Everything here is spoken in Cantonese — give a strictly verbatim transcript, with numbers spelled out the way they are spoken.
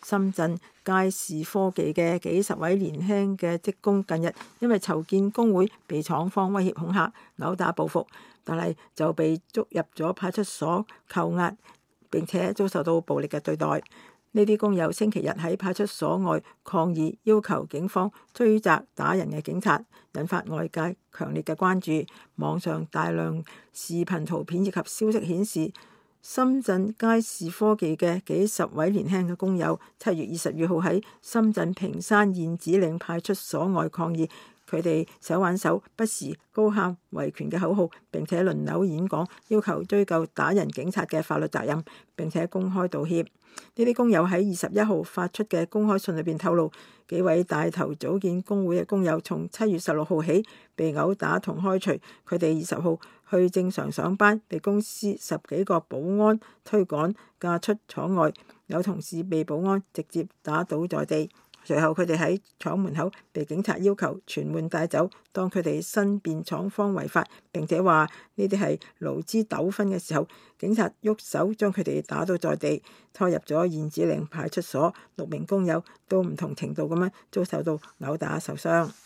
深圳佳士科技嘅幾十位年輕嘅職工近日因為籌建工會被廠方威脅恐嚇、毆打報復，但係就被捉入咗派出所扣押，並且遭受到暴力嘅對待。呢啲工友星期日喺派出所外抗議，要求警方追責打人嘅警察，引發外界強烈嘅關注。網上大量視頻圖片以及消息顯示，深圳佳士科技嘅幾十位年輕嘅工友，七月二十二號喺深圳坪山燕子嶺派出所外抗議。佢哋手挽手，不時高喊維權嘅口號，並且輪流演講，要求追究打人警察嘅法律責任，並且公開道歉。呢啲工友喺二十一號發出嘅公開信裏邊透露，幾位帶頭組建工會嘅工友從七月十六號起被毆打同開除，佢哋二十號去正常上班，被公司十幾個保安推趕架出廠外，有同事被保安直接打倒在地。隨後佢哋喺廠門口被警察要求全門帶走。當佢哋申辯廠方違法並且話呢啲係勞資糾紛嘅時候，警察喐手將佢哋打到在地，拖入咗燕子嶺派出所。六名工友都唔同程度咁樣遭受到毆打受傷。